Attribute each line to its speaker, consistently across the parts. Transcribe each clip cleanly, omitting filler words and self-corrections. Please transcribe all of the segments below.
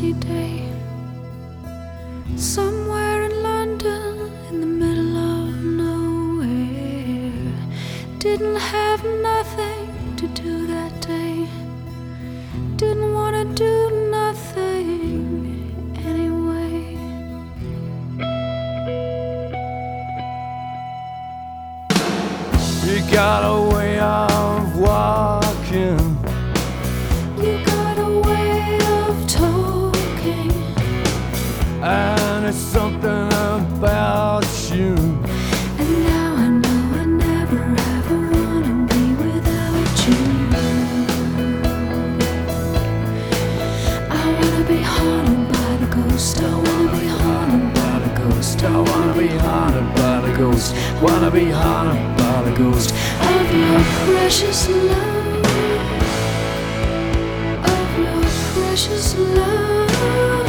Speaker 1: sunny day, somewhere in London, in the middle of nowhere. Didn't have nothing to do that day, didn't want to do nothing anyway.
Speaker 2: You got a way of walking,
Speaker 1: You got a way of talking,
Speaker 2: and it's something about you.
Speaker 1: and now I know I never ever wanna be without you. I wanna be haunted by the ghost, I wanna be haunted by the ghost,
Speaker 2: I wanna be haunted by the ghost, wanna be haunted by the ghost
Speaker 1: of your precious love, of your precious love.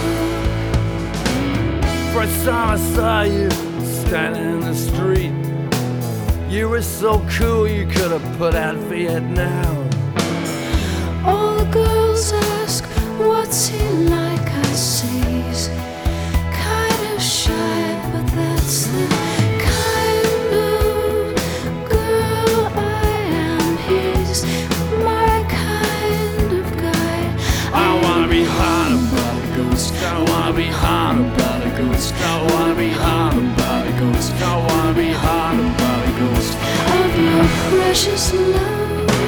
Speaker 2: First time I saw you standing in the street, you were so cool you could have put out Vietnam.
Speaker 1: All the girls ask, what's he like? I say he's kind of shy, but that's the kind of girl I am. He's my kind of guy.
Speaker 2: I wanna be haunted by the ghost, I wanna be haunted by the ghost, I wanna be haunted by the ghost, I wanna be haunted by the ghost
Speaker 1: of your precious love,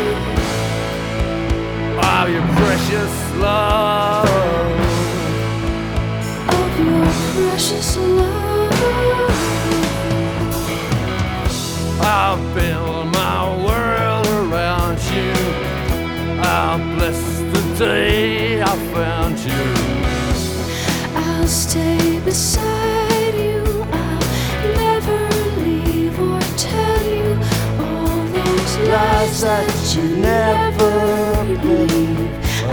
Speaker 2: of your precious love.
Speaker 1: of your precious love.
Speaker 2: I'll build my world around you, I'll bless the day I found you.
Speaker 1: I'll stay beside you, I'll never leave or tell you all those lies that you never believe.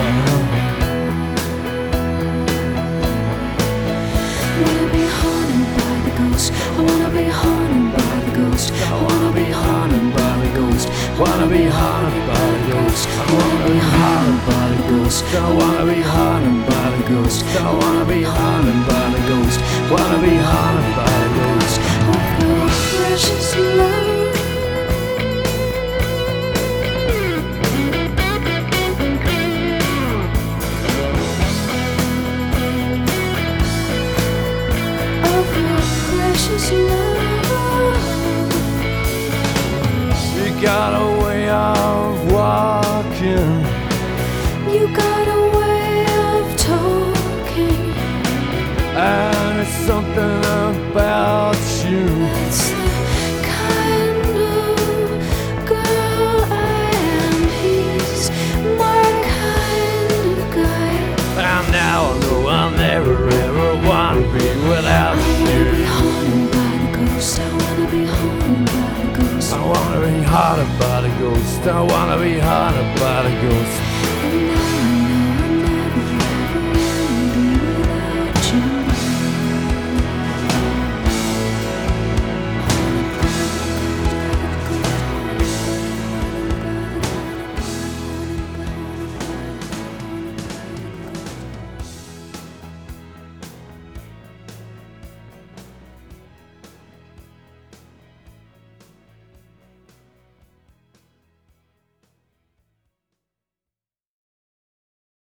Speaker 1: Wanna be haunted by the ghost, I wanna be haunted by the ghost,
Speaker 2: I wanna be haunted by the ghost, wanna be haunted by the ghost, I wanna be haunted by the ghost, I wanna be haunted by the ghost, I wanna be haunted by the ghost, wanna be haunted by the ghost
Speaker 1: of your precious love. Of your precious love.
Speaker 2: You got a way of walking,
Speaker 1: You got a way of talking,
Speaker 2: and it's something about you.
Speaker 1: it's the kind of girl I am. He's my kind of guy.
Speaker 2: And now I know I'll never ever wanna be without
Speaker 1: I wanna be
Speaker 2: you.
Speaker 1: haunted by the ghost, I wanna be haunted by the ghost
Speaker 2: I wanna be haunted by the ghost, I wanna be haunted by the ghost,